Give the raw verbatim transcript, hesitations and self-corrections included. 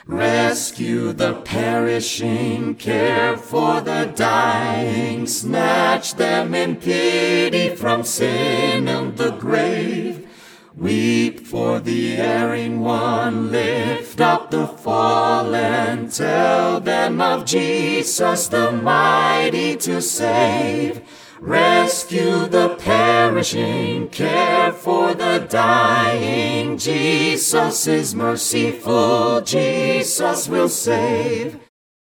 Rescue the perishing, care for the dying, snatch them in pity from sin and the grave. Weep for the erring one, lift up the fallen, tell them of Jesus the mighty to save. Rescue the perishing, care for the dying. Jesus is merciful, Jesus will save.